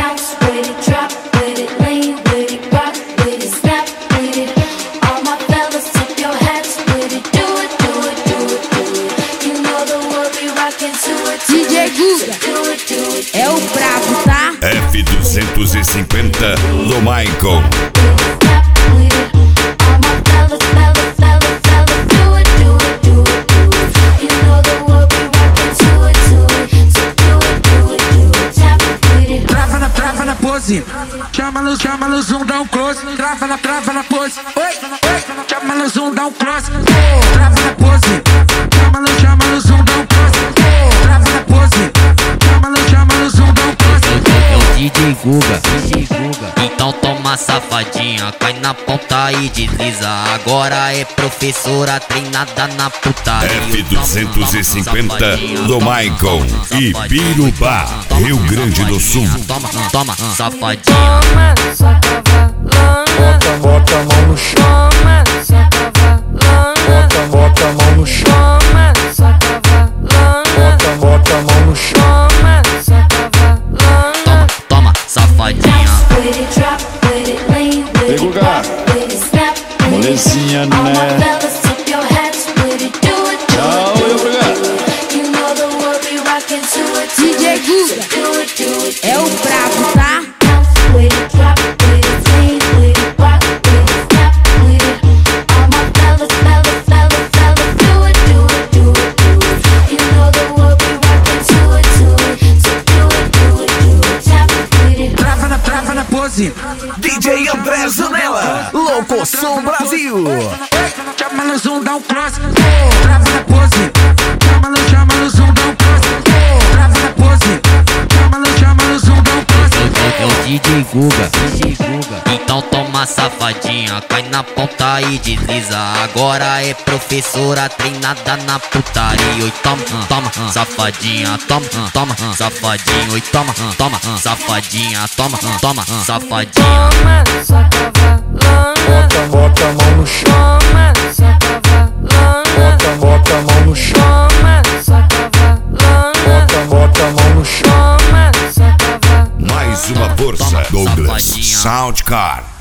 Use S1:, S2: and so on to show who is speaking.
S1: bounce with it, drop with it, lean with it, rock with it, snap with it. All my fellas, tip your hats with it, do it, do it, do it, do it. You know the world be rocking to it,
S2: DJ Guga
S1: do it, do it.
S2: é o brabo, tá?
S3: F250 do Michael.
S4: Chama no zoom, dá um close. Trava na pose. Oi, chama no zoom, dá um close. Trava na pose. Chama no zoom, dá um close. Trava na pose. Chama no zoom, dá um close.
S5: É o DJ Guga. Então toma safadinha, cai na ponta e desliza. Agora é professora treinada na putaria.
S3: F250 do Michael e Birubá, Rio Grande do Sul.
S5: Toma, safadinha.
S6: Toma, só cavalona.
S7: Bota a mão no chão.
S6: Toma, só cavalona.
S7: Bota a mão no chão.
S6: Toma, só cavalona.
S7: Bota a mão no chão.
S6: Toma, só cavalona.
S5: Toma, safadinha.
S7: Ei, Guga, molezinha, né? Tchau, eu, Guga.
S2: DJ Guga é o brabo, tá?
S4: Trava na pose.
S8: DJ André Zanella, Louco Som Brasil.
S4: Chama no zoom, dá um close. Trava na pose. Chama no zoom, dá um close. Trava na pose. Chama no zoom, dá um close.
S5: É o DJ Guga. Então toma safadinha, cai na ponta e desliza. Agora é professora treinada na putaria. Oi, toma, safadinha. Toma, safadinho. Oi, toma, safadinha. Toma, safadinha.
S6: Toma, só cavalona.
S7: Bota a mão no chão.
S6: Toma, só cavalona.
S7: Bota a mão no chão.
S6: Toma, só cavalona.
S7: Bota a mão no chão.
S6: Toma, só cavalona.
S3: Mais uma força, Douglas
S5: safadinha.
S3: Soundcar.